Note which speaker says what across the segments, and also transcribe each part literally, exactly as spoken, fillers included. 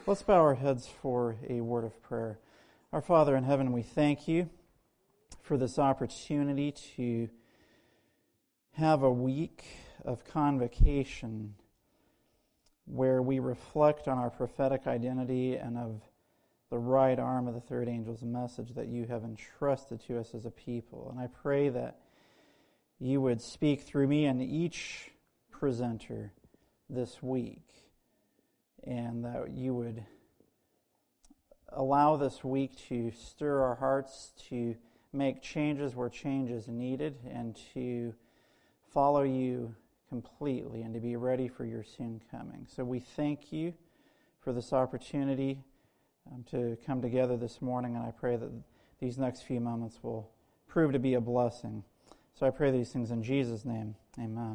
Speaker 1: Let's bow our heads for a word of prayer. Our Father in heaven, we thank you for this opportunity to have a week of convocation where we reflect on our prophetic identity and of the right arm of the third angel's message that you have entrusted to us as a people. And I pray that you would speak through me and each presenter this week, and that you would allow this week to stir our hearts, to make changes where change is needed, and to follow you completely and to be ready for your soon coming. So we thank you for this opportunity um, to come together this morning, and I pray that these next few moments will prove to be a blessing. So I pray these things in Jesus' name. Amen.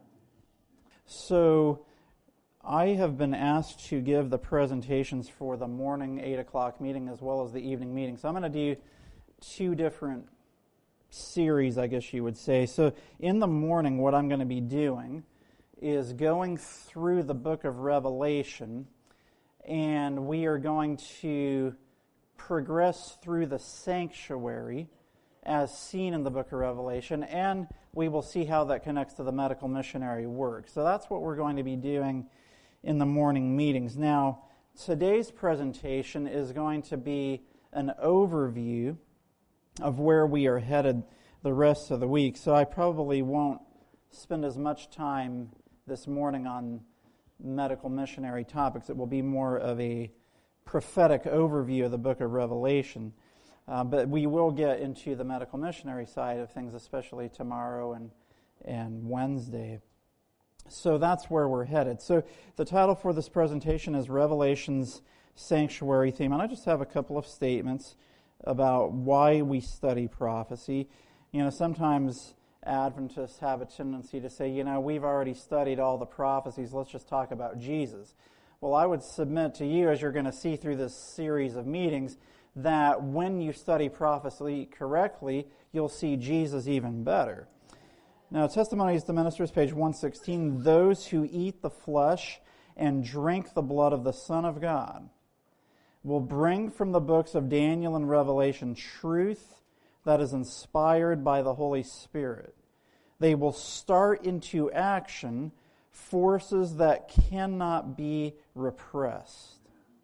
Speaker 1: So I have been asked to give the presentations for the morning eight o'clock meeting as well as the evening meeting. So I'm going to do two different series, I guess you would say. So in the morning, what I'm going to be doing is going through the book of Revelation, and we are going to progress through the sanctuary as seen in the book of Revelation, and we will see how that connects to the medical missionary work. So that's what we're going to be doing in the morning meetings. Now, today's presentation is going to be an overview of where we are headed the rest of the week. So I probably won't spend as much time this morning on medical missionary topics. It will be more of a prophetic overview of the book of Revelation. Uh, but we will get into the medical missionary side of things, especially tomorrow and, and Wednesday. So that's where we're headed. So the title for this presentation is Revelation's Sanctuary Theme. And I just have a couple of statements about why we study prophecy. You know, sometimes Adventists have a tendency to say, you know, we've already studied all the prophecies, let's just talk about Jesus. Well, I would submit to you, as you're going to see through this series of meetings, that when you study prophecy correctly, you'll see Jesus even better. Now, Testimonies to Ministers, page one sixteen, those who eat the flesh and drink the blood of the Son of God will bring from the books of Daniel and Revelation truth that is inspired by the Holy Spirit. They will start into action forces that cannot be repressed.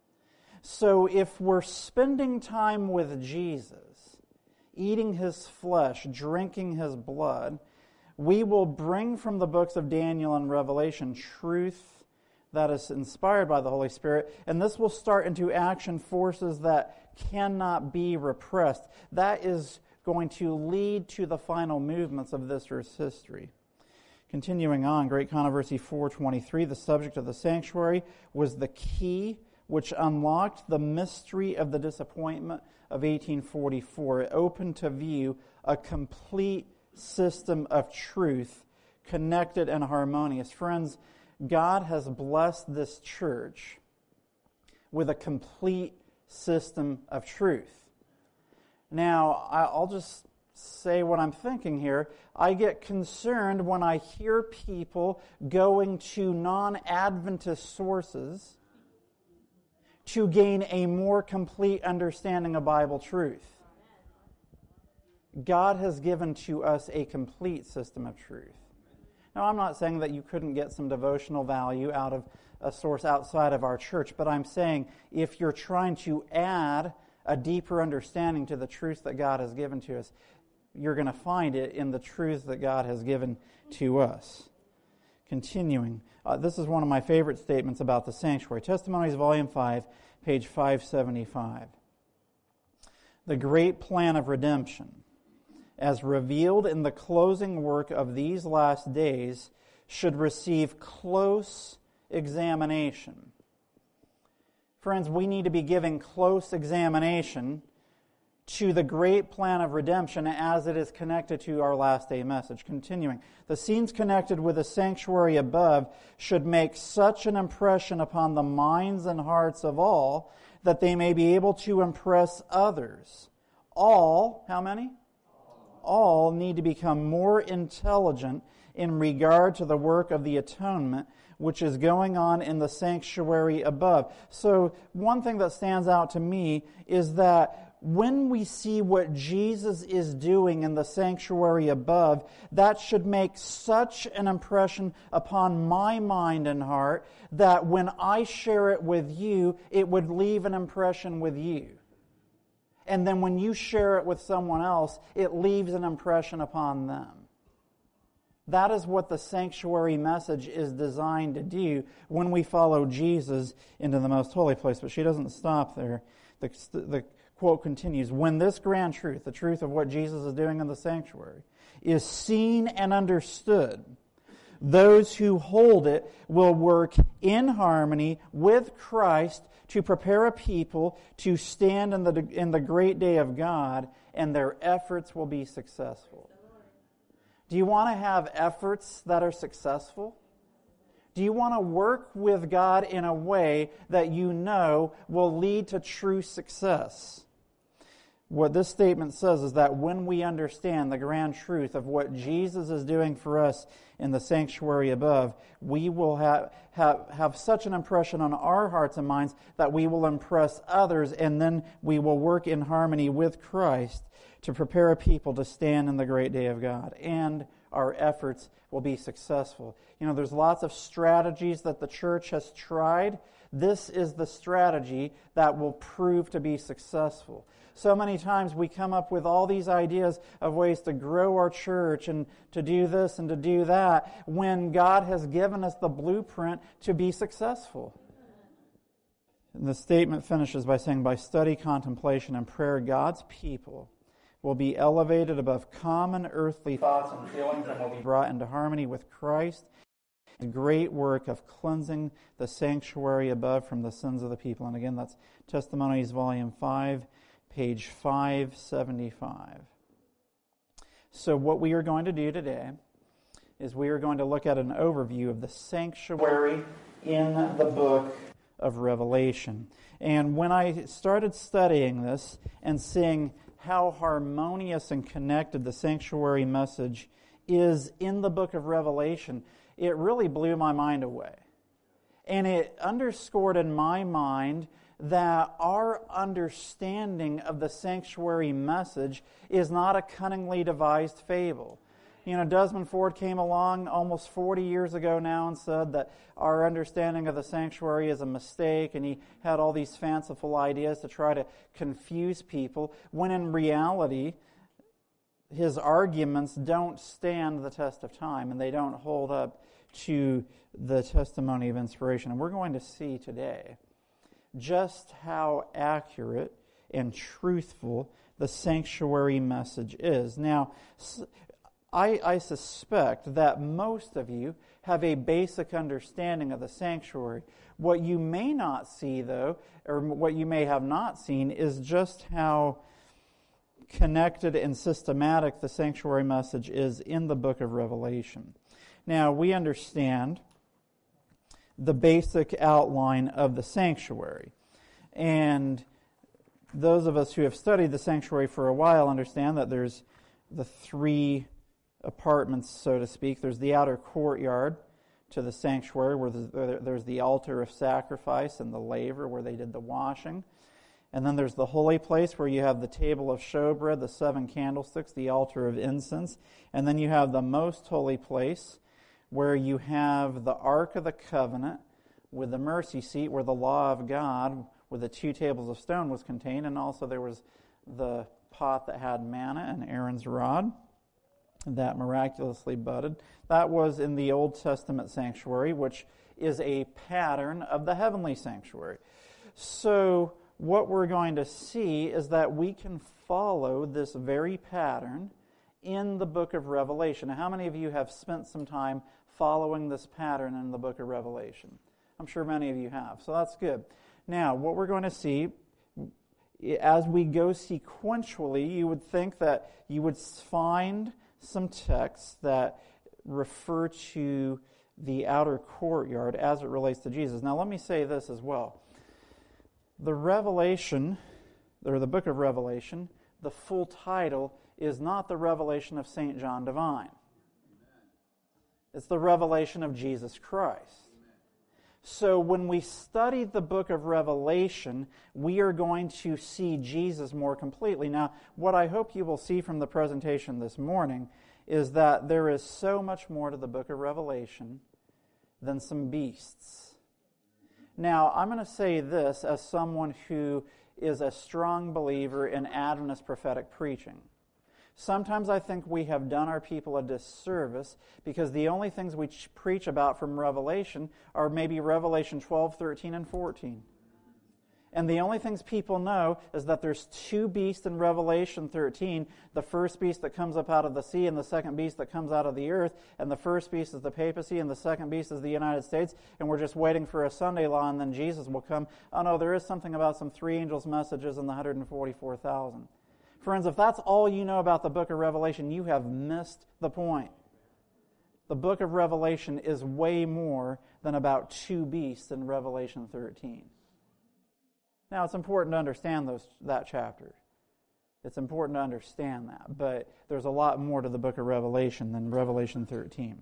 Speaker 1: So if we're spending time with Jesus, eating His flesh, drinking His blood, we will bring from the books of Daniel and Revelation truth that is inspired by the Holy Spirit, and this will start into action forces that cannot be repressed. That is going to lead to the final movements of this earth's history. Continuing on, Great Controversy four twenty-three, the subject of the sanctuary was the key which unlocked the mystery of the disappointment of eighteen forty-four. It opened to view a complete system of truth, connected and harmonious. Friends, God has blessed this church with a complete system of truth. Now, I'll just say what I'm thinking here. I get concerned when I hear people going to non-Adventist sources to gain a more complete understanding of Bible truth. God has given to us a complete system of truth. Now, I'm not saying that you couldn't get some devotional value out of a source outside of our church, but I'm saying if you're trying to add a deeper understanding to the truth that God has given to us, you're going to find it in the truth that God has given to us. Continuing, uh, this is one of my favorite statements about the sanctuary. Testimonies, Volume five, page five seventy-five. The great plan of redemption, as revealed in the closing work of these last days, should receive close examination. Friends, we need to be giving close examination to the great plan of redemption as it is connected to our last day message. Continuing, the scenes connected with the sanctuary above should make such an impression upon the minds and hearts of all that they may be able to impress others. All, how many? All need to become more intelligent in regard to the work of the atonement, which is going on in the sanctuary above. So one thing that stands out to me is that when we see what Jesus is doing in the sanctuary above, that should make such an impression upon my mind and heart that when I share it with you, it would leave an impression with you. And then when you share it with someone else, it leaves an impression upon them. That is what the sanctuary message is designed to do when we follow Jesus into the most holy place. But she doesn't stop there. The, the quote continues, when this grand truth, the truth of what Jesus is doing in the sanctuary, is seen and understood, those who hold it will work in harmony with Christ to prepare a people to stand in the, in the great day of God, and their efforts will be successful. Do you want to have efforts that are successful? Do you want to work with God in a way that you know will lead to true success? What this statement says is that when we understand the grand truth of what Jesus is doing for us in the sanctuary above, we will have, have, have such an impression on our hearts and minds that we will impress others, and then we will work in harmony with Christ to prepare a people to stand in the great day of God, and our efforts will be successful. You know, there's lots of strategies that the church has tried. This is the strategy that will prove to be successful. So many times we come up with all these ideas of ways to grow our church and to do this and to do that when God has given us the blueprint to be successful. And the statement finishes by saying, by study, contemplation, and prayer, God's people will be elevated above common earthly thoughts and feelings and will be brought into harmony with Christ. The great work of cleansing the sanctuary above from the sins of the people. And again, that's Testimonies, Volume five, page five seventy-five. So what we are going to do today is we are going to look at an overview of the sanctuary in the book of Revelation. And when I started studying this and seeing how harmonious and connected the sanctuary message is in the book of Revelation, it really blew my mind away. And it underscored in my mind that our understanding of the sanctuary message is not a cunningly devised fable. You know, Desmond Ford came along almost forty years ago now and said that our understanding of the sanctuary is a mistake, and he had all these fanciful ideas to try to confuse people, when in reality, his arguments don't stand the test of time, and they don't hold up to the testimony of inspiration. And we're going to see today just how accurate and truthful the sanctuary message is. Now, I, I suspect that most of you have a basic understanding of the sanctuary. What you may not see, though, or what you may have not seen, is just how connected and systematic the sanctuary message is in the book of Revelation. Now, we understand the basic outline of the sanctuary. And those of us who have studied the sanctuary for a while understand that there's the three apartments, so to speak. There's the outer courtyard to the sanctuary, where there's the altar of sacrifice and the laver where they did the washing. And then there's the holy place where you have the table of showbread, the seven candlesticks, the altar of incense. And then you have the most holy place where you have the Ark of the Covenant with the mercy seat where the law of God with the two tables of stone was contained. And also there was the pot that had manna and Aaron's rod that miraculously budded. That was in the Old Testament sanctuary, which is a pattern of the heavenly sanctuary. So what we're going to see is that we can follow this very pattern in the book of Revelation. Now, how many of you have spent some time following this pattern in the book of Revelation? I'm sure many of you have, so that's good. Now, what we're going to see, as we go sequentially, you would think that you would find some texts that refer to the outer courtyard as it relates to Jesus. Now, let me say this as well. The Revelation, or the book of Revelation, the full title is not the Revelation of Saint John Divine. It's the revelation of Jesus Christ. So when we study the book of Revelation, we are going to see Jesus more completely. Now, what I hope you will see from the presentation this morning is that there is so much more to the book of Revelation than some beasts. Now, I'm going to say this as someone who is a strong believer in Adventist prophetic preaching. Sometimes I think we have done our people a disservice because the only things we preach about from Revelation are maybe Revelation twelve, thirteen, and fourteen. And the only things people know is that there's two beasts in Revelation thirteen, the first beast that comes up out of the sea and the second beast that comes out of the earth, and the first beast is the papacy and the second beast is the United States, and we're just waiting for a Sunday law and then Jesus will come. Oh no, there is something about some three angels' messages and the one hundred forty-four thousand. Friends, if that's all you know about the book of Revelation, you have missed the point. The book of Revelation is way more than about two beasts in Revelation thirteen. Now, it's important to understand those, that chapter. It's important to understand that, but there's a lot more to the book of Revelation than Revelation thirteen.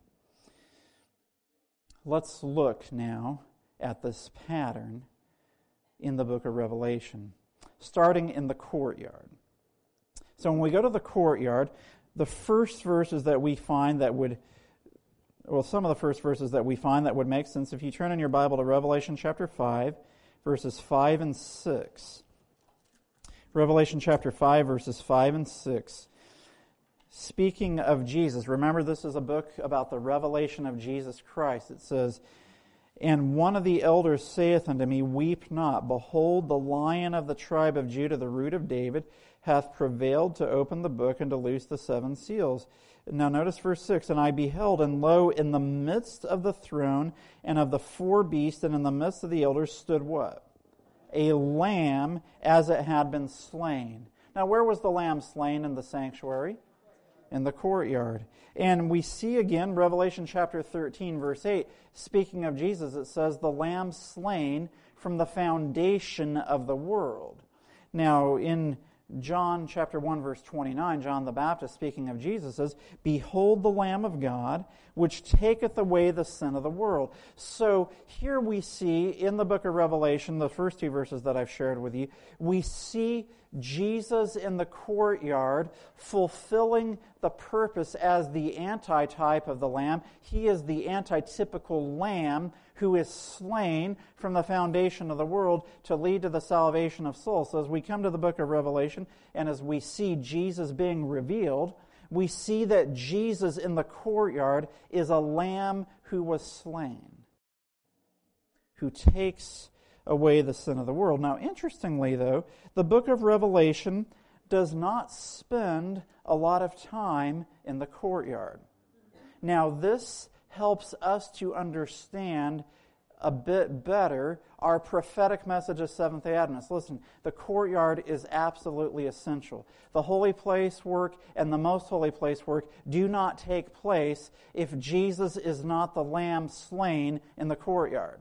Speaker 1: Let's look now at this pattern in the book of Revelation, starting in the courtyard. So when we go to the courtyard, the first verses that we find that would, well, some of the first verses that we find that would make sense, if you turn in your Bible to Revelation chapter five, verses five and six. Revelation chapter five, verses five and six. Speaking of Jesus, remember this is a book about the revelation of Jesus Christ. It says, "And one of the elders saith unto me, Weep not. Behold, the Lion of the tribe of Judah, the root of David, hath prevailed to open the book and to loose the seven seals." Now notice verse six, "And I beheld, and lo, in the midst of the throne and of the four beasts, and in the midst of the elders stood" what? "A lamb as it had been slain." Now where was the lamb slain in the sanctuary? In the courtyard. And we see again, Revelation chapter thirteen, verse eight, speaking of Jesus, it says, "The lamb slain from the foundation of the world." Now in John chapter one, verse twenty-nine, John the Baptist, speaking of Jesus, says, "Behold the Lamb of God, which taketh away the sin of the world." So here we see in the book of Revelation, the first two verses that I've shared with you, we see Jesus in the courtyard fulfilling the purpose as the antitype of the Lamb. He is the antitypical Lamb who is slain from the foundation of the world to lead to the salvation of souls. So as we come to the book of Revelation and as we see Jesus being revealed, we see that Jesus in the courtyard is a Lamb who was slain, who takes away the sin of the world. Now, interestingly, though, the book of Revelation does not spend a lot of time in the courtyard. Now, this helps us to understand a bit better our prophetic message of Seventh-day Adventists. Listen, the courtyard is absolutely essential. The holy place work and the most holy place work do not take place if Jesus is not the Lamb slain in the courtyard.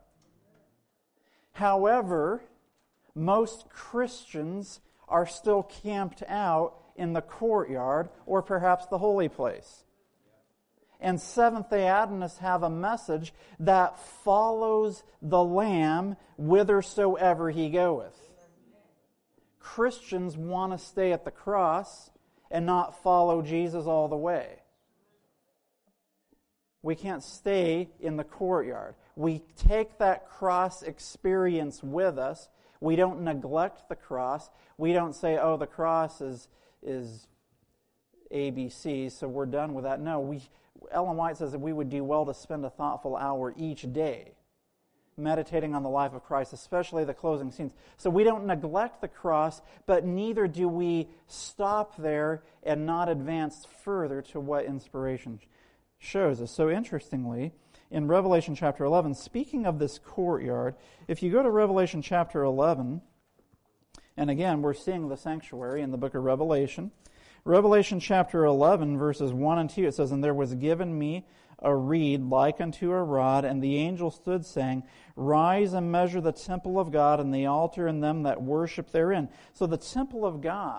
Speaker 1: However, most Christians are still camped out in the courtyard or perhaps the holy place. And Seventh-day Adventists have a message that follows the Lamb whithersoever he goeth. Christians want to stay at the cross and not follow Jesus all the way. We can't stay in the courtyard. We take that cross experience with us. We don't neglect the cross. We don't say, oh, the cross is, is A B C, so we're done with that. No, we, Ellen White says that we would do well to spend a thoughtful hour each day meditating on the life of Christ, especially the closing scenes. So we don't neglect the cross, but neither do we stop there and not advance further to what inspiration shows us. So interestingly, in Revelation chapter eleven, speaking of this courtyard, if you go to Revelation chapter eleven, and again, we're seeing the sanctuary in the book of Revelation. Revelation chapter eleven, verses one and two, it says, "And there was given me a reed like unto a rod, and the angel stood, saying, Rise and measure the temple of God, and the altar, and them that worship therein." So the temple of God,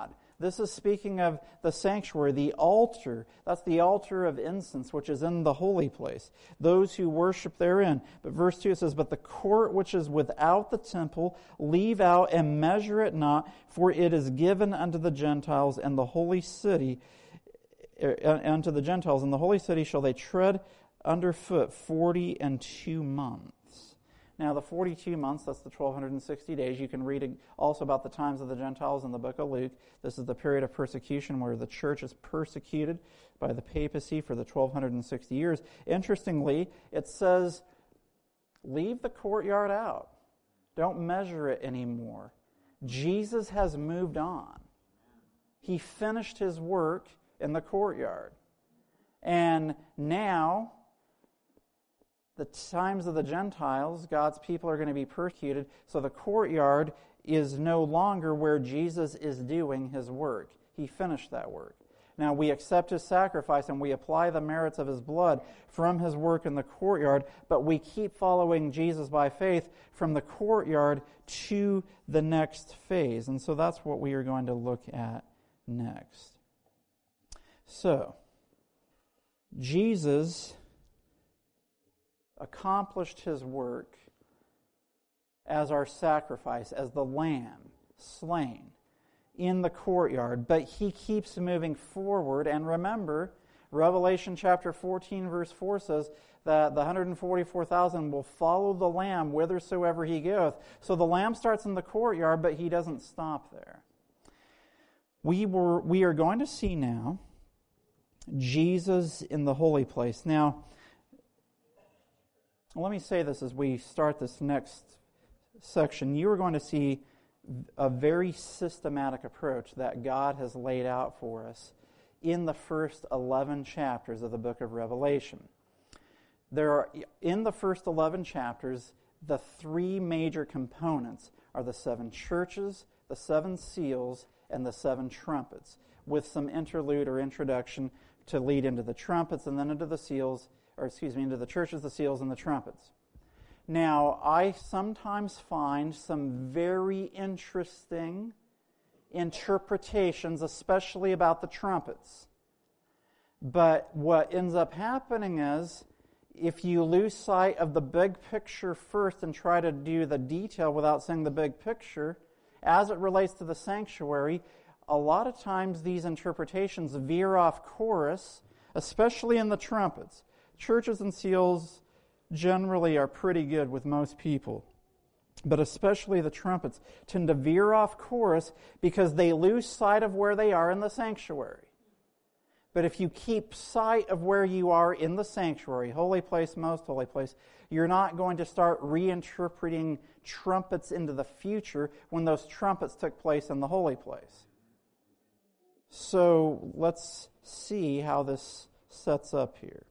Speaker 1: This is speaking of the sanctuary, the altar. That's the altar of incense, which is in the holy place. Those who worship therein. But verse two says, "But the court which is without the temple, leave out and measure it not, for it is given unto the Gentiles, and the holy city, uh, unto the Gentiles, and the holy city shall they tread underfoot forty and two months." Now, the forty-two months, that's the twelve sixty days. You can read also about the times of the Gentiles in the book of Luke. This is the period of persecution where the church is persecuted by the papacy for the twelve sixty years. Interestingly, it says, leave the courtyard out. Don't measure it anymore. Jesus has moved on. He finished his work in the courtyard. And now, the times of the Gentiles, God's people are going to be persecuted, so the courtyard is no longer where Jesus is doing his work. He finished that work. Now we accept his sacrifice and we apply the merits of his blood from his work in the courtyard, but we keep following Jesus by faith from the courtyard to the next phase. And so that's what we are going to look at next. So, Jesus accomplished his work as our sacrifice, as the lamb slain in the courtyard, but he keeps moving forward. And remember, Revelation chapter fourteen verse four says that the one hundred forty-four thousand will follow the lamb whithersoever he goeth. So the lamb starts in the courtyard, but he doesn't stop there. We were we are going to see now Jesus in the holy place. Now, let me say this as we start this next section. You are going to see a very systematic approach that God has laid out for us in the first eleven chapters of the book of Revelation. There are, in the first eleven chapters, the three major components are the seven churches, the seven seals, and the seven trumpets, with some interlude or introduction to lead into the trumpets and then into the seals, or excuse me, into the churches, the seals, and the trumpets. Now, I sometimes find some very interesting interpretations, especially about the trumpets. But what ends up happening is, if you lose sight of the big picture first and try to do the detail without seeing the big picture, as it relates to the sanctuary, a lot of times these interpretations veer off course, especially in the trumpets. Churches and seals generally are pretty good with most people, but especially the trumpets tend to veer off course because they lose sight of where they are in the sanctuary. But if you keep sight of where you are in the sanctuary, holy place, most holy place, you're not going to start reinterpreting trumpets into the future when those trumpets took place in the holy place. So let's see how this sets up here.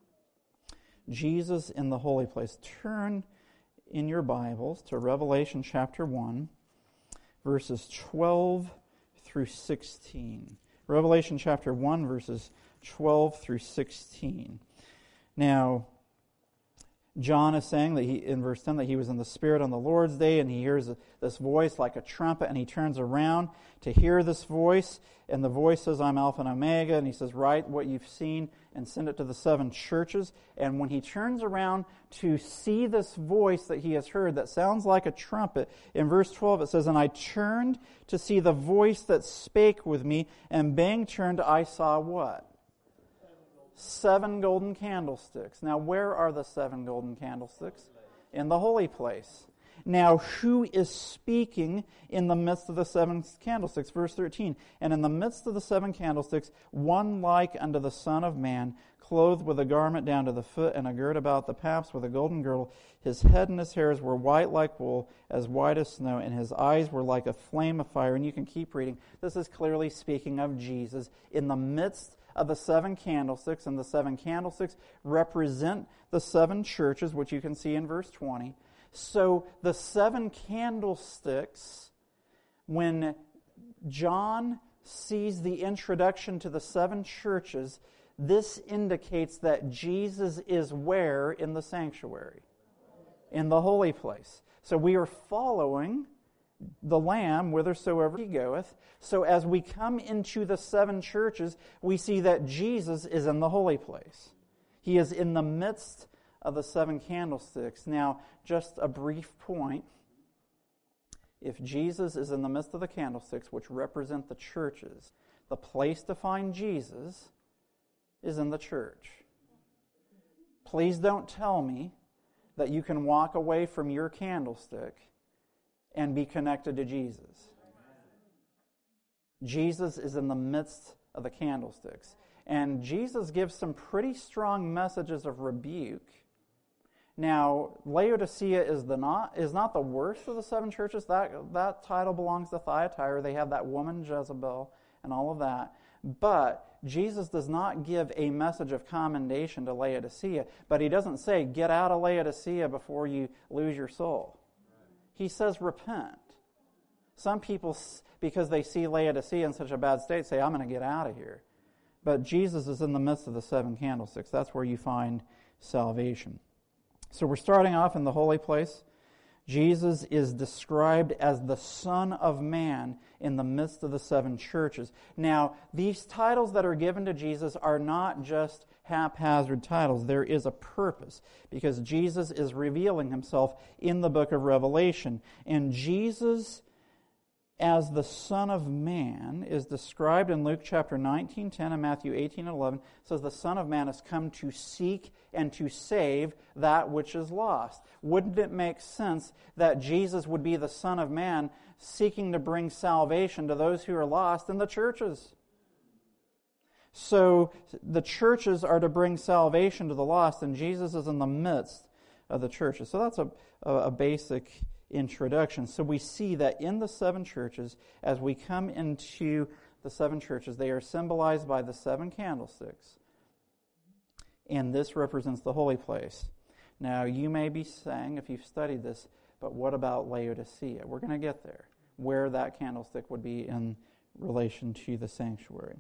Speaker 1: Jesus in the holy place. Turn in your Bibles to Revelation chapter one, verses twelve through sixteen. Revelation chapter one, verses twelve through sixteen. Now, John is saying that he, in verse ten, that he was in the Spirit on the Lord's day, and he hears this voice like a trumpet, and he turns around to hear this voice, and the voice says, "I'm Alpha and Omega," and he says, "Write what you've seen and send it to the seven churches." And when he turns around to see this voice that he has heard that sounds like a trumpet, in verse twelve it says, "And I turned to see the voice that spake with me, and being turned I saw" what? Seven golden candlesticks. Now, where are the seven golden candlesticks? In the holy place. Now, who is speaking in the midst of the seven candlesticks? Verse thirteen, "And in the midst of the seven candlesticks, one like unto the Son of Man, clothed with a garment down to the foot, and a girt about the paps with a golden girdle. His head and his hairs were white like wool, as white as snow, and his eyes were like a flame of fire." And you can keep reading. This is clearly speaking of Jesus in the midst of the seven candlesticks, and the seven candlesticks represent the seven churches, which you can see in verse twenty. So the seven candlesticks, when John sees the introduction to the seven churches, this indicates that Jesus is where in the sanctuary? In the holy place. So we are following the Lamb whithersoever he goeth. So as we come into the seven churches, we see that Jesus is in the holy place. He is in the midst of the seven candlesticks. Now, just a brief point. If Jesus is in the midst of the candlesticks, which represent the churches, the place to find Jesus is in the church. Please don't tell me that you can walk away from your candlestick and be connected to Jesus. Jesus is in the midst of the candlesticks. And Jesus gives some pretty strong messages of rebuke. Now, Laodicea is the not is not the worst of the seven churches. That, that title belongs to Thyatira. They have that woman Jezebel and all of that. But Jesus does not give a message of commendation to Laodicea. But he doesn't say, get out of Laodicea before you lose your soul. He says, repent. Some people, because they see Laodicea in such a bad state, say, I'm going to get out of here. But Jesus is in the midst of the seven candlesticks. That's where you find salvation. So we're starting off in the holy place. Jesus is described as the Son of Man in the midst of the seven churches. Now, these titles that are given to Jesus are not just haphazard titles. There is a purpose, because Jesus is revealing himself in the book of Revelation. And Jesus, as the Son of Man, is described in Luke chapter nineteen ten and Matthew eighteen eleven. It says the Son of Man has come to seek and to save that which is lost. Wouldn't it make sense that Jesus would be the Son of Man seeking to bring salvation to those who are lost in the churches? So the churches are to bring salvation to the lost, and Jesus is in the midst of the churches. So that's a, a, a basic introduction. So we see that in the seven churches, as we come into the seven churches, they are symbolized by the seven candlesticks. And this represents the holy place. Now, you may be saying, if you've studied this, but what about Laodicea? We're going to get there, where that candlestick would be in relation to the sanctuary.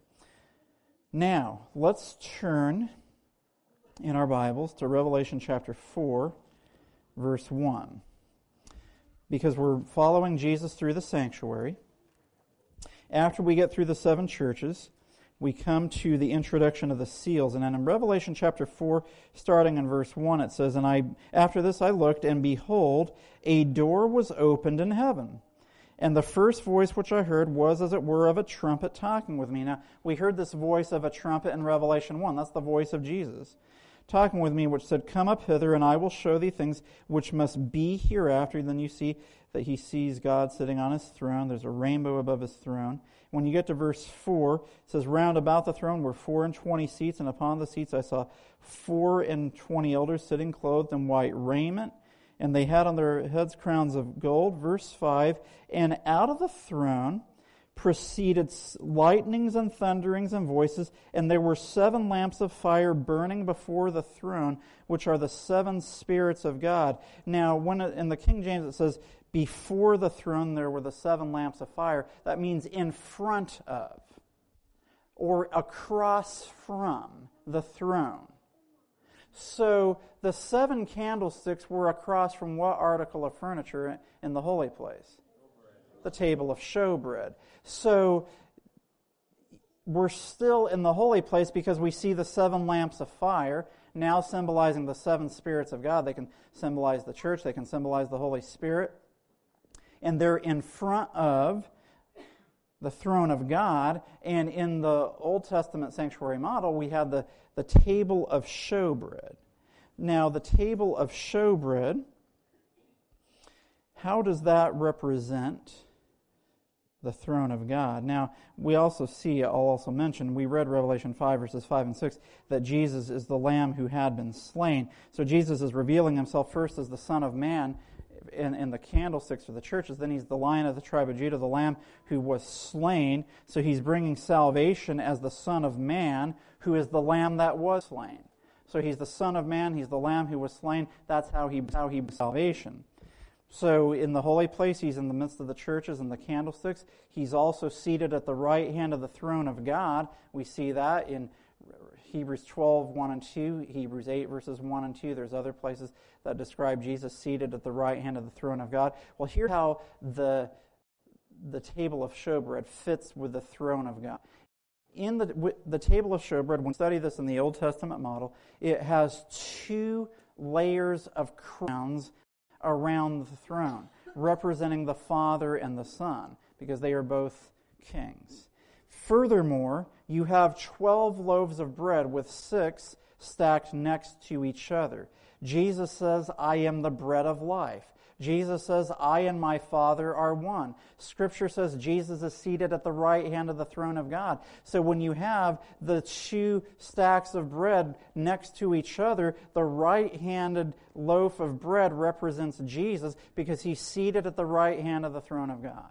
Speaker 1: Now, let's turn in our Bibles to Revelation chapter four, verse one. Because we're following Jesus through the sanctuary. After we get through the seven churches, we come to the introduction of the seals. And then in Revelation chapter four, starting in verse one, it says, And I after this I looked, and behold, a door was opened in heaven. And the first voice which I heard was, as it were, of a trumpet talking with me. Now, we heard this voice of a trumpet in Revelation one. That's the voice of Jesus talking with me, which said, Come up hither, and I will show thee things which must be hereafter. And then you see that he sees God sitting on his throne. There's a rainbow above his throne. When you get to verse four, it says, Round about the throne were four and twenty seats, and upon the seats I saw four and twenty elders sitting clothed in white raiment, and they had on their heads crowns of gold. Verse five, And out of the throne proceeded lightnings and thunderings and voices, and there were seven lamps of fire burning before the throne, which are the seven spirits of God. Now, when it, in the King James it says, before the throne there were the seven lamps of fire, that means in front of, or across from the throne. So, the seven candlesticks were across from what article of furniture in the holy place? The table of showbread. So, we're still in the holy place because we see the seven lamps of fire, now symbolizing the seven spirits of God. They can symbolize the church, they can symbolize the Holy Spirit. And they're in front of the throne of God. And in the Old Testament sanctuary model, we have the, the table of showbread. Now, the table of showbread, how does that represent the throne of God? Now, we also see, I'll also mention, we read Revelation five, verses five and six, that Jesus is the Lamb who had been slain. So Jesus is revealing himself first as the Son of Man in, in the candlesticks for the churches. Then he's the Lion of the tribe of Judah, the Lamb who was slain. So he's bringing salvation as the Son of Man, who is the Lamb that was slain. So he's the Son of Man, he's the Lamb who was slain. That's how he how he salvation. So in the holy place, he's in the midst of the churches and the candlesticks. He's also seated at the right hand of the throne of God. We see that in Hebrews twelve, one and two, Hebrews eight, verses one and two. There's other places that describe Jesus seated at the right hand of the throne of God. Well, here's how the the table of showbread fits with the throne of God. In the, the table of showbread, when we study this in the Old Testament model, it has two layers of crowns around the throne, representing the Father and the Son, because they are both kings. Furthermore, you have twelve loaves of bread with six stacked next to each other. Jesus says, I am the bread of life. Jesus says, I and my Father are one. Scripture says Jesus is seated at the right hand of the throne of God. So when you have the two stacks of bread next to each other, the right-handed loaf of bread represents Jesus because he's seated at the right hand of the throne of God.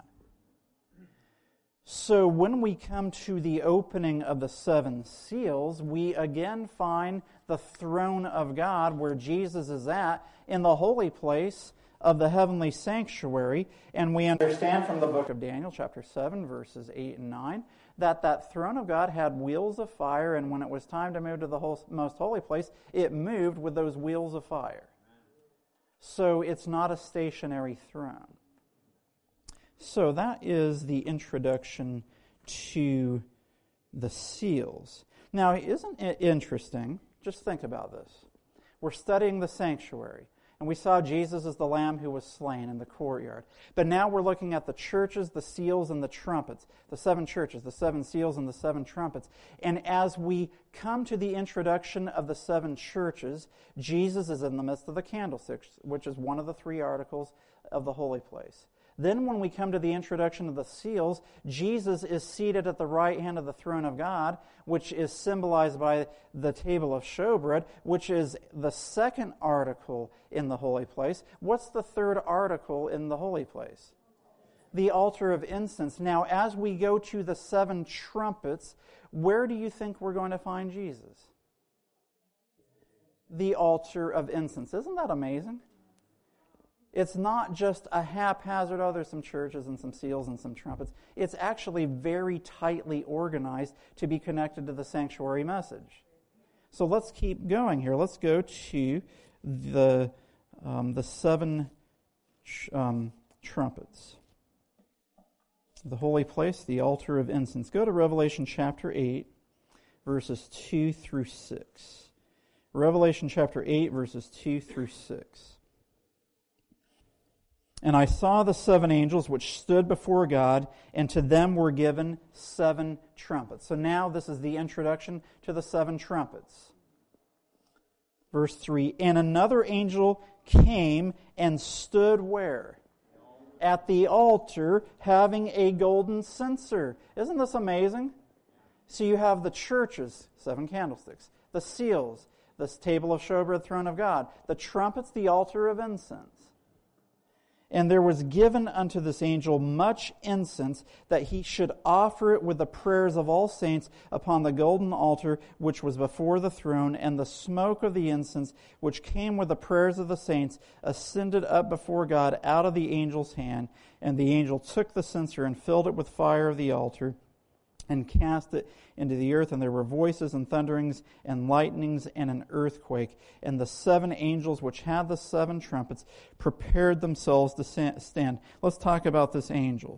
Speaker 1: So when we come to the opening of the seven seals, we again find the throne of God where Jesus is at in the holy place of the heavenly sanctuary, and we understand from the book of Daniel, chapter seven, verses eight and nine, that that throne of God had wheels of fire, and when it was time to move to the whole, most holy place, it moved with those wheels of fire. So it's not a stationary throne. So that is the introduction to the seals. Now, isn't it interesting? Just think about this. We're studying the sanctuary. And we saw Jesus as the Lamb who was slain in the courtyard. But now we're looking at the churches, the seals, and the trumpets. The seven churches, the seven seals, and the seven trumpets. And as we come to the introduction of the seven churches, Jesus is in the midst of the candlesticks, which is one of the three articles of the holy place. Then when we come to the introduction of the seals, Jesus is seated at the right hand of the throne of God, which is symbolized by the table of showbread, which is the second article in the holy place. What's the third article in the holy place? The altar of incense. Now, as we go to the seven trumpets, where do you think we're going to find Jesus? The altar of incense. Isn't that amazing? It's not just a haphazard, oh, there's some churches and some seals and some trumpets. It's actually very tightly organized to be connected to the sanctuary message. So let's keep going here. Let's go to the, um, the seven um, trumpets. The holy place, the altar of incense. Go to Revelation chapter eight, verses two through six. Revelation chapter eight, verses two through six. And I saw the seven angels which stood before God, and to them were given seven trumpets. So now this is the introduction to the seven trumpets. Verse three, and another angel came and stood where? At the altar, having a golden censer. Isn't this amazing? So you have the churches, seven candlesticks, the seals, the table of showbread, throne of God, the trumpets, the altar of incense. And there was given unto this angel much incense, that he should offer it with the prayers of all saints upon the golden altar which was before the throne. And the smoke of the incense, which came with the prayers of the saints, ascended up before God out of the angel's hand. And the angel took the censer and filled it with fire of the altar, and cast it into the earth, and there were voices and thunderings and lightnings and an earthquake. And the seven angels which had the seven trumpets prepared themselves to stand. Let's talk about this angel.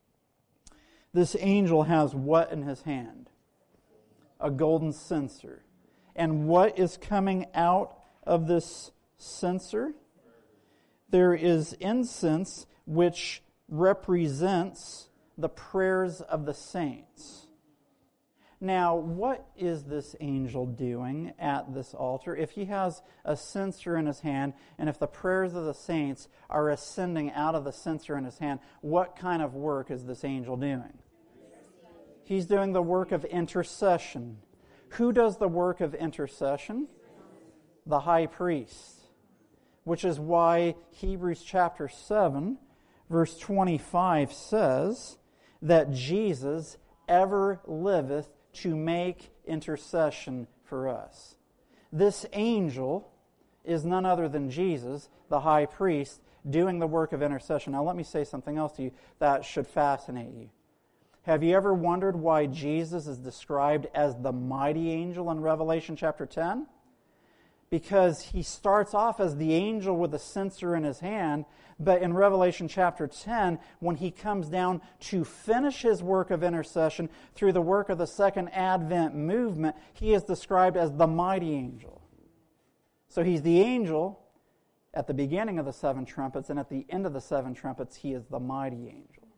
Speaker 1: This angel has what in his hand? A golden censer. And what is coming out of this censer? There is incense which represents the prayers of the saints. Now, what is this angel doing at this altar? If he has a censer in his hand, and if the prayers of the saints are ascending out of the censer in his hand, what kind of work is this angel doing? He's doing the work of intercession. Who does the work of intercession? The high priest. Which is why Hebrews chapter seven, verse twenty-five says that Jesus ever liveth to make intercession for us. This angel is none other than Jesus, the high priest, doing the work of intercession. Now let me say something else to you that should fascinate you. Have you ever wondered why Jesus is described as the mighty angel in Revelation chapter ten? because he starts off as the angel with a censer in his hand, but in Revelation chapter ten, when he comes down to finish his work of intercession through the work of the Second Advent movement, he is described as the mighty angel. So he's the angel at the beginning of the seven trumpets, and at the end of the seven trumpets, he is the mighty angel.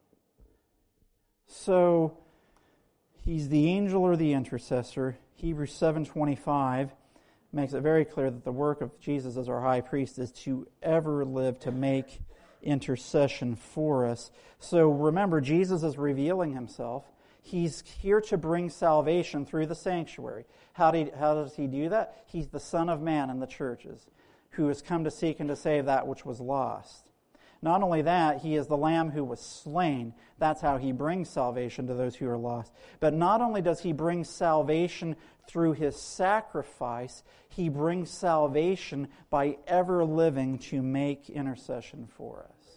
Speaker 1: So he's the angel or the intercessor. Hebrews seven twenty-five makes it very clear that the work of Jesus as our high priest is to ever live to make intercession for us. So remember, Jesus is revealing himself. He's here to bring salvation through the sanctuary. How, do he, how does he do that? He's the Son of Man in the churches, who has come to seek and to save that which was lost. Not only that, he is the Lamb who was slain. That's how he brings salvation to those who are lost. But not only does he bring salvation through his sacrifice, he brings salvation by ever living to make intercession for us.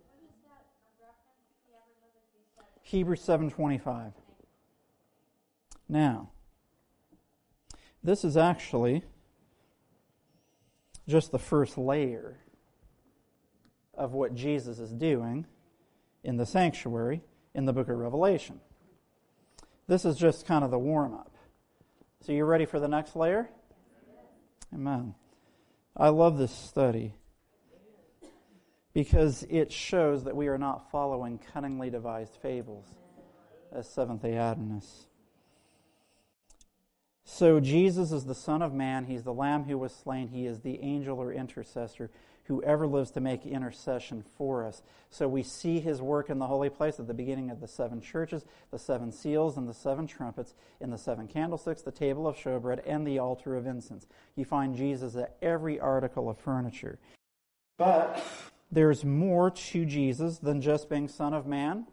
Speaker 1: Hebrews seven twenty-five. Now, this is actually just the first layer of what Jesus is doing in the sanctuary in the book of Revelation. This is just kind of the warm-up. So you ready for the next layer? Amen. I love this study because it shows that we are not following cunningly devised fables as Seventh-day Adventists. So Jesus is the Son of Man. He's the Lamb who was slain. He is the angel or intercessor who ever lives to make intercession for us. So we see his work in the holy place at the beginning of the seven churches, the seven seals and the seven trumpets, in the seven candlesticks, the table of showbread, and the altar of incense. You find Jesus at every article of furniture. But there's more to Jesus than just being Son of Man.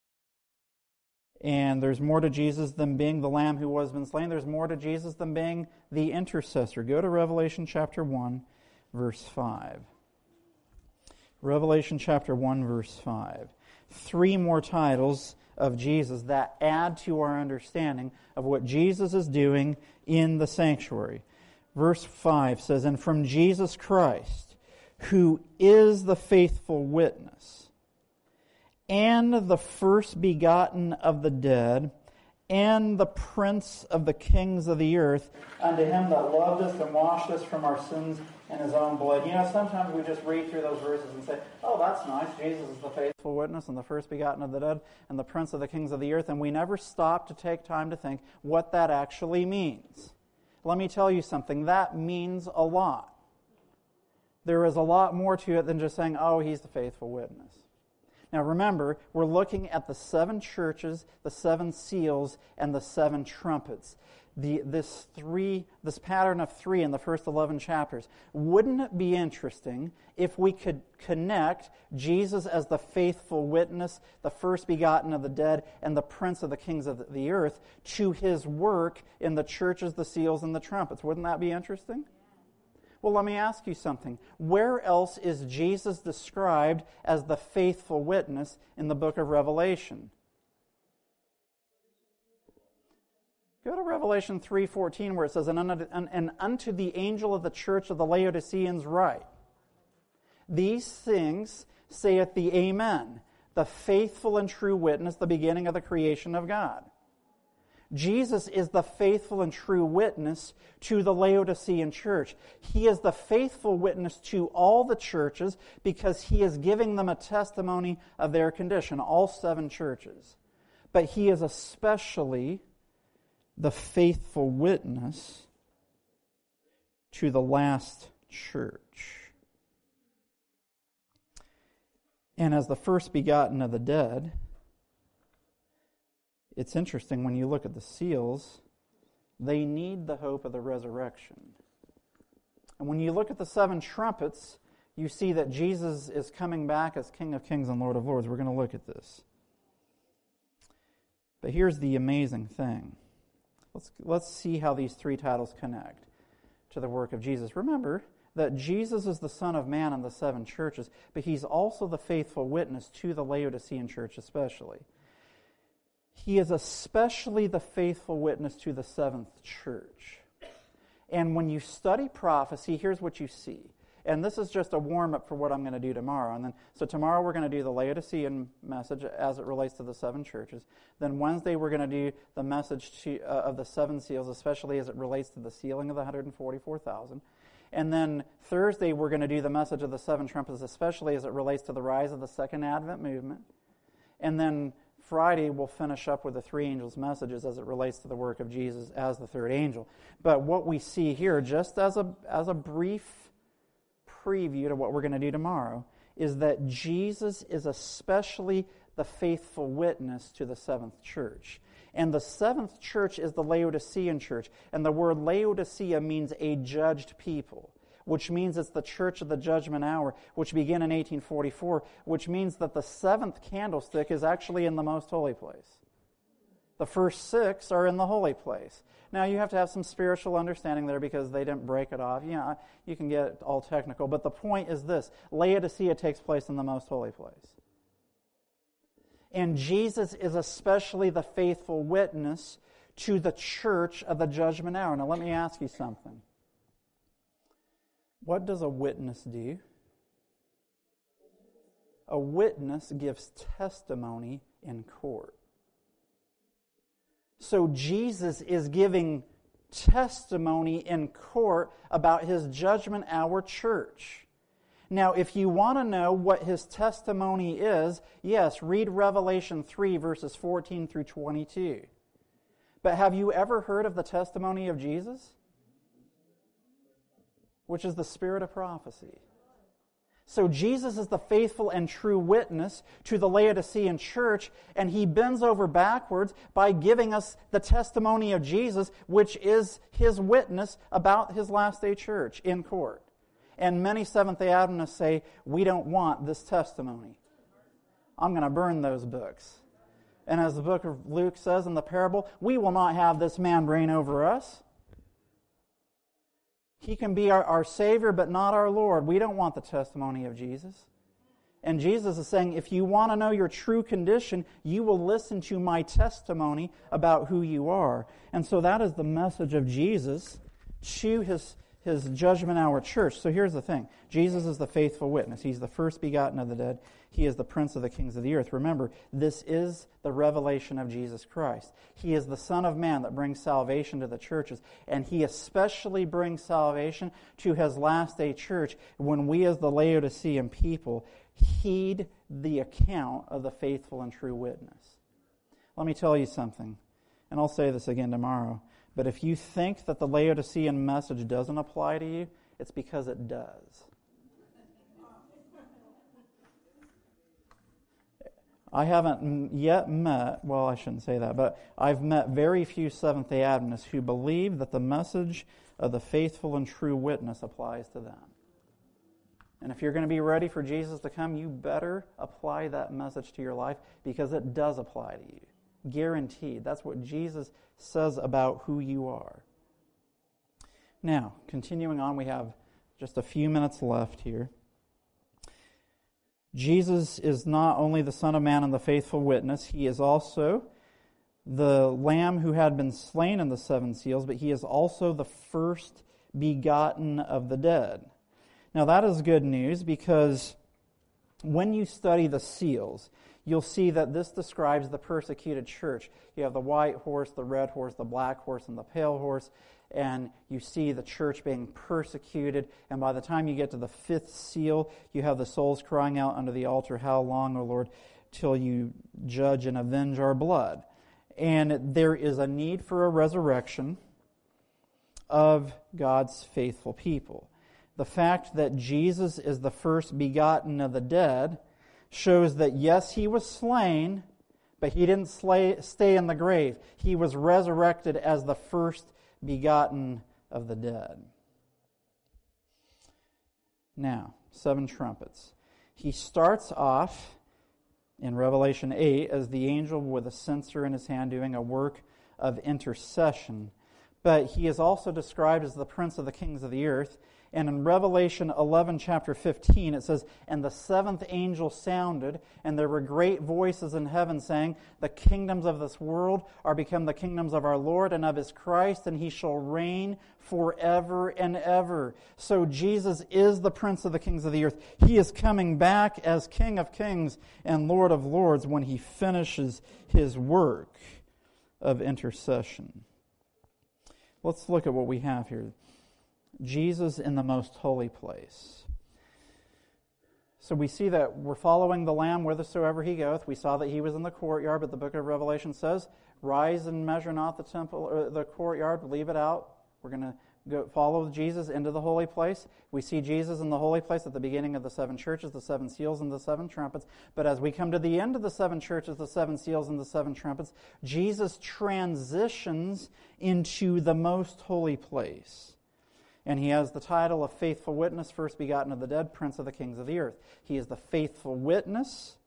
Speaker 1: And there's more to Jesus than being the Lamb who was been slain. There's more to Jesus than being the intercessor. Go to Revelation chapter one, verse five. Revelation chapter one, verse five. Three more titles of Jesus that add to our understanding of what Jesus is doing in the sanctuary. Verse five says, "And from Jesus Christ, who is the faithful witness, and the first begotten of the dead, and the prince of the kings of the earth, unto him that loved us and washed us from our sins in his own blood." You know, sometimes we just read through those verses and say, oh, that's nice. Jesus is the faithful witness and the first begotten of the dead and the prince of the kings of the earth. And we never stop to take time to think what that actually means. Let me tell you something. That means a lot. There is a lot more to it than just saying, oh, he's the faithful witness. Now remember, we're looking at the seven churches, the seven seals, and the seven trumpets. The, this three, this pattern of three in the first eleven chapters. Wouldn't it be interesting if we could connect Jesus as the faithful witness, the first begotten of the dead, and the prince of the kings of the earth to his work in the churches, the seals, and the trumpets? Wouldn't that be interesting? Well, let me ask you something. Where else is Jesus described as the faithful witness in the book of Revelation? Go to Revelation three fourteen where it says, and unto, and unto the angel of the church of the Laodiceans write, these things saith the Amen, the faithful and true witness, the beginning of the creation of God. Jesus is the faithful and true witness to the Laodicean church. He is the faithful witness to all the churches because he is giving them a testimony of their condition, all seven churches. But he is especially the faithful witness to the last church. And as the first begotten of the dead, it's interesting when you look at the seals, they need the hope of the resurrection. And when you look at the seven trumpets, you see that Jesus is coming back as King of Kings and Lord of Lords. We're going to look at this. But here's the amazing thing. Let's, let's see how these three titles connect to the work of Jesus. Remember that Jesus is the Son of Man in the seven churches, but he's also the faithful witness to the Laodicean church especially. He is especially the faithful witness to the seventh church. And when you study prophecy, here's what you see. And this is just a warm-up for what I'm going to do tomorrow. And then, so tomorrow we're going to do the Laodicean message as it relates to the seven churches. Then Wednesday we're going to do the message to, uh, of the seven seals, especially as it relates to the sealing of the one hundred forty-four thousand. And then Thursday we're going to do the message of the seven trumpets, especially as it relates to the rise of the Second Advent movement. And then Friday we'll finish up with the three angels' messages as it relates to the work of Jesus as the third angel. But what we see here, just as a as a brief preview to what we're going to do tomorrow, is that Jesus is especially the faithful witness to the seventh church. And the seventh church is the Laodicean church. And the word Laodicea means a judged people, which means it's the church of the judgment hour, which began in eighteen forty-four, which means that the seventh candlestick is actually in the most holy place. The first six are in the holy place. Now, you have to have some spiritual understanding there because they didn't break it off. You know, you can get all technical. But the point is this. Laodicea takes place in the most holy place. And Jesus is especially the faithful witness to the church of the judgment hour. Now, let me ask you something. What does a witness do? A witness gives testimony in court. So Jesus is giving testimony in court about His judgment hour church. Now, if you want to know what His testimony is, yes, read Revelation three, verses fourteen through twenty-two. But have you ever heard of the testimony of Jesus? Which is the spirit of prophecy. So Jesus is the faithful and true witness to the Laodicean church, and He bends over backwards by giving us the testimony of Jesus, which is His witness about His last day church in court. And many Seventh-day Adventists say, we don't want this testimony. I'm going to burn those books. And as the book of Luke says in the parable, we will not have this man reign over us. He can be our, our Savior, but not our Lord. We don't want the testimony of Jesus. And Jesus is saying, if you want to know your true condition, you will listen to my testimony about who you are. And so that is the message of Jesus to His, His judgment hour church. So here's the thing. Jesus is the faithful witness. He's the first begotten of the dead. He is the prince of the kings of the earth. Remember, this is the revelation of Jesus Christ. He is the Son of Man that brings salvation to the churches, and He especially brings salvation to His last day church when we as the Laodicean people heed the account of the faithful and true witness. Let me tell you something, and I'll say this again tomorrow, but if you think that the Laodicean message doesn't apply to you, it's because it does. I haven't yet met, well, I shouldn't say that, but I've met very few Seventh-day Adventists who believe that the message of the faithful and true witness applies to them. And if you're going to be ready for Jesus to come, you better apply that message to your life because it does apply to you. Guaranteed. That's what Jesus says about who you are. Now, continuing on, we have just a few minutes left here. Jesus is not only the Son of Man and the faithful witness, He is also the Lamb who had been slain in the seven seals, but He is also the first begotten of the dead. Now that is good news because when you study the seals, you'll see that this describes the persecuted church. You have the white horse, the red horse, the black horse, and the pale horse, and you see the church being persecuted, and by the time you get to the fifth seal, you have the souls crying out under the altar, "How long, O Lord, till you judge and avenge our blood?" And there is a need for a resurrection of God's faithful people. The fact that Jesus is the first begotten of the dead shows that, yes, He was slain, but He didn't slay, stay in the grave. He was resurrected as the first begotten of the dead. Now, seven trumpets. He starts off in Revelation eight as the angel with a censer in his hand doing a work of intercession. But he is also described as the prince of the kings of the earth. And in Revelation eleven, chapter fifteen, it says, "And the seventh angel sounded, and there were great voices in heaven saying, The kingdoms of this world are become the kingdoms of our Lord and of His Christ, and He shall reign forever and ever." So Jesus is the Prince of the kings of the earth. He is coming back as King of kings and Lord of lords when He finishes His work of intercession. Let's look at what we have here. Jesus in the most holy place. So we see that we're following the Lamb whithersoever He goeth. We saw that He was in the courtyard, but the book of Revelation says, "Rise and measure not the temple or the courtyard, leave it out." We're going to go follow Jesus into the holy place. We see Jesus in the holy place at the beginning of the seven churches, the seven seals and the seven trumpets. But as we come to the end of the seven churches, the seven seals and the seven trumpets, Jesus transitions into the most holy place. And He has the title of faithful witness, first begotten of the dead, Prince of the kings of the earth. He is the faithful witness,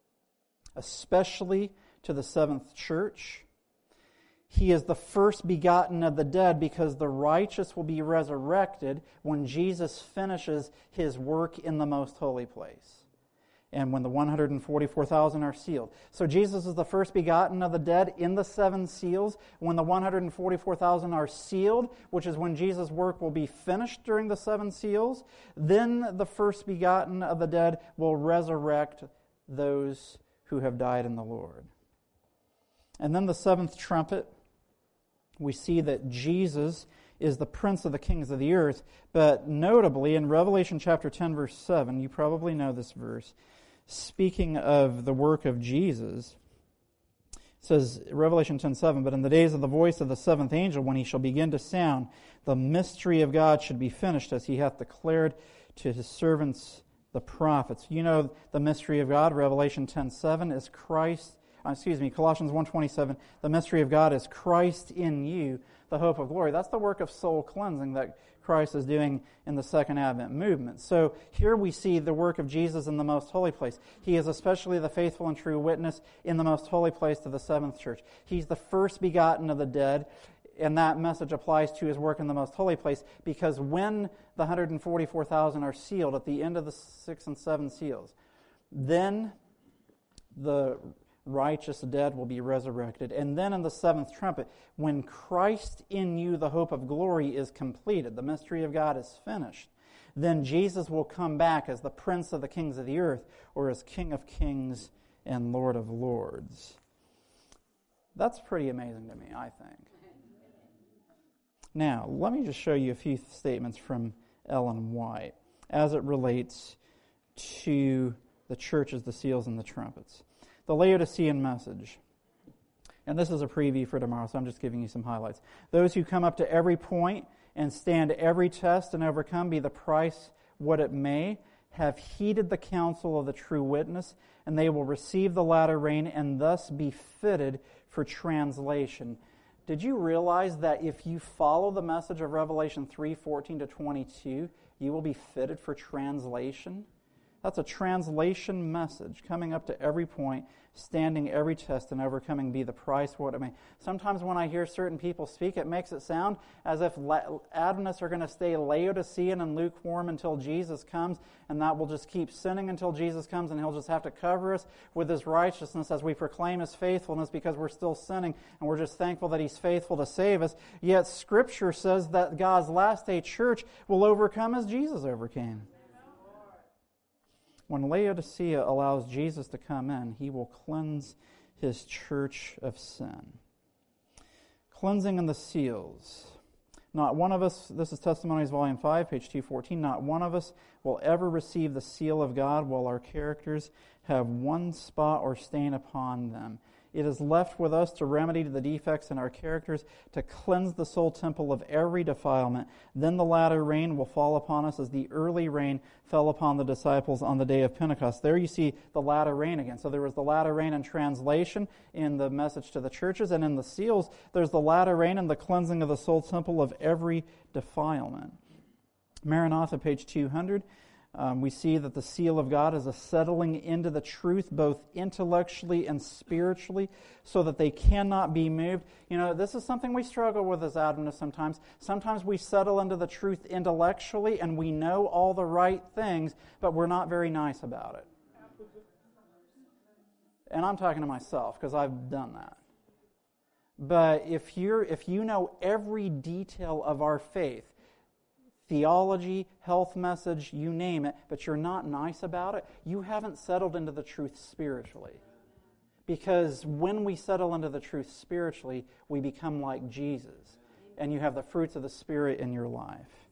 Speaker 1: especially to the seventh church. He is the first begotten of the dead because the righteous will be resurrected when Jesus finishes His work in the most holy place. And when the one hundred forty-four thousand are sealed. So Jesus is the first begotten of the dead in the seven seals. When the one hundred forty-four thousand are sealed, which is when Jesus' work will be finished during the seven seals, then the first begotten of the dead will resurrect those who have died in the Lord. And then the seventh trumpet, we see that Jesus is the Prince of the kings of the earth. But notably, in Revelation chapter ten, verse seven, you probably know this verse, speaking of the work of Jesus, it says, Revelation ten seven, "But in the days of the voice of the seventh angel, when he shall begin to sound, the mystery of God should be finished, as He hath declared to His servants the prophets." You know the mystery of God, Revelation ten seven, is Christ, uh, excuse me, Colossians one twenty-seven, "The mystery of God is Christ in you, the hope of glory." That's the work of soul cleansing that Christ is doing in the Second Advent movement. So here we see the work of Jesus in the most holy place. He is especially the faithful and true witness in the most holy place to the seventh church. He's the first begotten of the dead, and that message applies to His work in the most holy place, because when the one hundred forty-four thousand are sealed at the end of the six and seven seals, then the righteous dead will be resurrected. And then in the seventh trumpet, when Christ in you, the hope of glory, is completed, the mystery of God is finished, then Jesus will come back as the Prince of the kings of the earth, or as King of kings and Lord of lords. That's pretty amazing to me, I think. Now, let me just show you a few statements from Ellen White as it relates to the churches, the seals, and the trumpets. The Laodicean message. And this is a preview for tomorrow, so I'm just giving you some highlights. "Those who come up to every point and stand every test and overcome, be the price what it may, have heeded the counsel of the true witness, and they will receive the latter rain and thus be fitted for translation." Did you realize that if you follow the message of Revelation three fourteen to twenty-two, you will be fitted for translation? That's a translation message, coming up to every point, standing every test, and overcoming, be the price what it may. Sometimes when I hear certain people speak, it makes it sound as if Adventists are going to stay Laodicean and lukewarm until Jesus comes, and that we'll just keep sinning until Jesus comes, and He'll just have to cover us with His righteousness as we proclaim His faithfulness because we're still sinning, and we're just thankful that He's faithful to save us. Yet Scripture says that God's last day church will overcome as Jesus overcame. When Laodicea allows Jesus to come in, He will cleanse His church of sin. Cleansing in the seals. Not one of us, this is Testimonies Volume five, page two fourteen, not one of us will ever receive the seal of God while our characters have one spot or stain upon them. It is left with us to remedy the defects in our characters, to cleanse the soul temple of every defilement. Then the latter rain will fall upon us as the early rain fell upon the disciples on the day of Pentecost. There you see the latter rain again. So there was the latter rain in translation in the message to the churches, and in the seals, there's the latter rain in the cleansing of the soul temple of every defilement. Maranatha, page two hundred. Um, we see that the seal of God is a settling into the truth both intellectually and spiritually so that they cannot be moved. You know, this is something we struggle with as Adventists sometimes. Sometimes we settle into the truth intellectually and we know all the right things, but we're not very nice about it. And I'm talking to myself because I've done that. But if you're if you know every detail of our faith, theology, health message, you name it, but you're not nice about it, you haven't settled into the truth spiritually. Because when we settle into the truth spiritually, we become like Jesus, and you have the fruits of the Spirit in your life.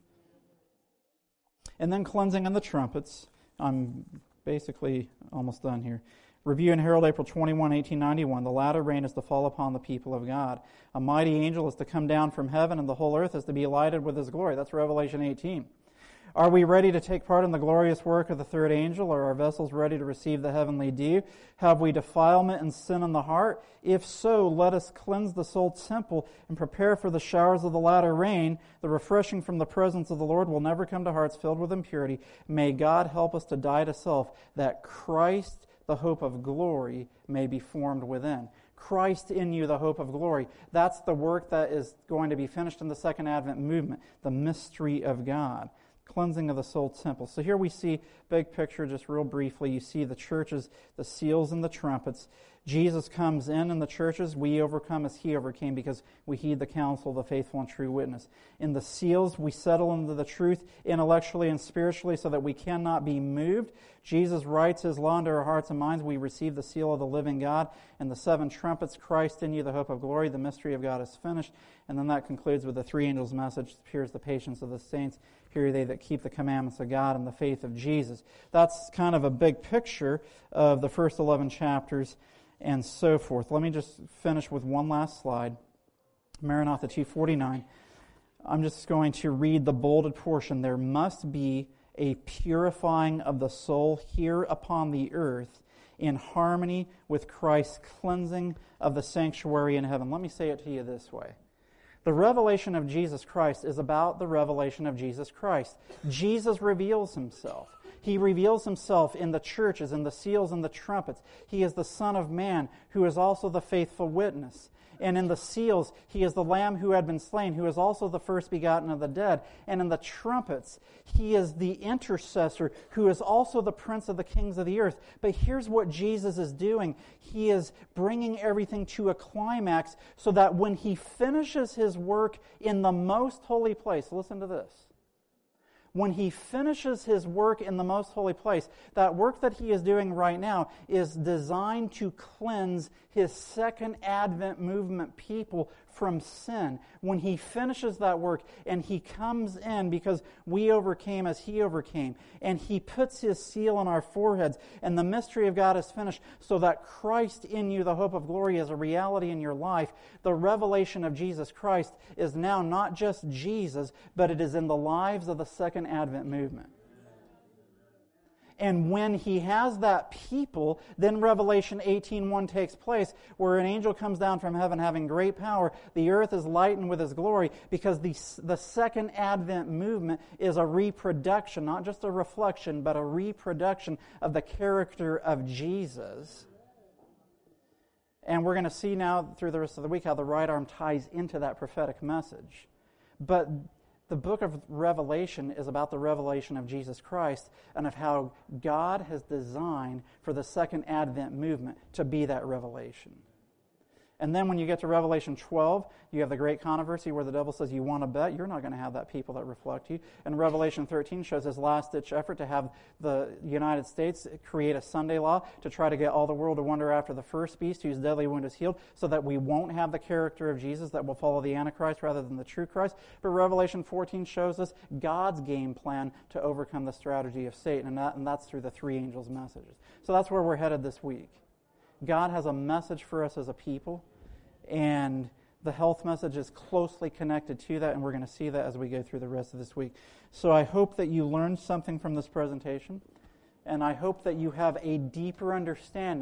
Speaker 1: And then cleansing and the trumpets. I'm basically almost done here. Review and Herald, April twenty-first, eighteen ninety-one. The latter rain is to fall upon the people of God. A mighty angel is to come down from heaven, and the whole earth is to be lighted with his glory. That's Revelation eighteen. Are we ready to take part in the glorious work of the third angel? Are our vessels ready to receive the heavenly dew? Have we defilement and sin in the heart? If so, let us cleanse the soul temple and prepare for the showers of the latter rain. The refreshing from the presence of the Lord will never come to hearts filled with impurity. May God help us to die to self, that Christ, the hope of glory, may be formed within. Christ in you, the hope of glory. That's the work that is going to be finished in the Second Advent movement, the mystery of God. Cleansing of the soul temple. So here we see, big picture, just real briefly, you see the churches, the seals and the trumpets. Jesus comes in in the churches. We overcome as he overcame because we heed the counsel of the faithful and true witness. In the seals, we settle into the truth intellectually and spiritually so that we cannot be moved. Jesus writes his law into our hearts and minds. We receive the seal of the living God. And the seven trumpets, Christ in you, the hope of glory. The mystery of God is finished. And then that concludes with the three angels' message. Here's the patience of the saints. Here are they that keep the commandments of God and the faith of Jesus. That's kind of a big picture of the first eleven chapters and so forth. Let me just finish with one last slide. Maranatha two forty-nine. I'm just going to read the bolded portion. There must be a purifying of the soul here upon the earth in harmony with Christ's cleansing of the sanctuary in heaven. Let me say it to you this way. The revelation of Jesus Christ is about the revelation of Jesus Christ. Jesus reveals himself. He reveals himself in the churches, in the seals and the trumpets. He is the Son of Man, who is also the faithful witness. And in the seals, he is the Lamb who had been slain, who is also the first begotten of the dead. And in the trumpets, he is the intercessor, who is also the Prince of the kings of the earth. But here's what Jesus is doing. He is bringing everything to a climax so that when he finishes his work in the most holy place, listen to this. When he finishes his work in the most holy place, that work that he is doing right now is designed to cleanse his second Advent movement people from sin. When he finishes that work and he comes in because we overcame as he overcame, and he puts his seal on our foreheads, and the mystery of God is finished so that Christ in you, the hope of glory, is a reality in your life. The revelation of Jesus Christ is now not just Jesus, but it is in the lives of the second Advent movement. And when he has that people, then Revelation eighteen one takes place, where an angel comes down from heaven having great power. The earth is lightened with his glory, because the, the second Advent movement is a reproduction, not just a reflection, but a reproduction of the character of Jesus. And we're going to see now through the rest of the week how the right arm ties into that prophetic message. But the book of Revelation is about the revelation of Jesus Christ and of how God has designed for the second Advent movement to be that revelation. And then when you get to Revelation twelve, you have the great controversy where the devil says, you want to bet? You're not going to have that people that reflect you. And Revelation thirteen shows his last-ditch effort to have the United States create a Sunday law to try to get all the world to wonder after the first beast whose deadly wound is healed, so that we won't have the character of Jesus that will follow the Antichrist rather than the true Christ. But Revelation fourteen shows us God's game plan to overcome the strategy of Satan, and, that, and that's through the three angels' messages. So that's where we're headed this week. God has a message for us as a people, and the health message is closely connected to that, and we're going to see that as we go through the rest of this week. So I hope that you learned something from this presentation, and I hope that you have a deeper understanding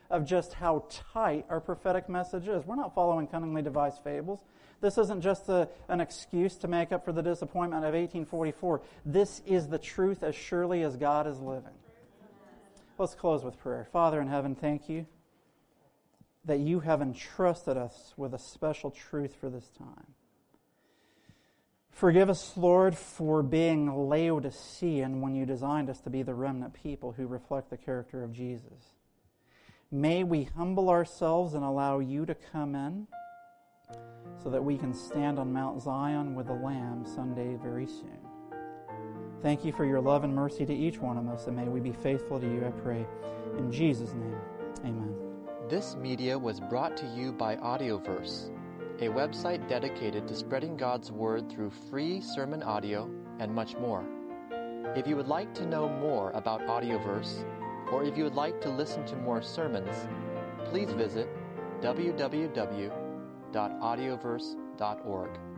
Speaker 1: of just how tight our prophetic message is. We're not following cunningly devised fables. This isn't just a, an excuse to make up for the disappointment of eighteen forty-four. This is the truth as surely as God is living. Let's close with prayer. Father in heaven, thank you that you have entrusted us with a special truth for this time. Forgive us, Lord, for being Laodicean when you designed us to be the remnant people who reflect the character of Jesus. May we humble ourselves and allow you to come in so that we can stand on Mount Zion with the Lamb someday very soon. Thank you for your love and mercy to each one of us, and may we be faithful to you, I pray. In Jesus' name, amen.
Speaker 2: This media was brought to you by Audioverse, a website dedicated to spreading God's Word through free sermon audio and much more. If you would like to know more about Audioverse, or if you would like to listen to more sermons, please visit w w w dot audioverse dot org.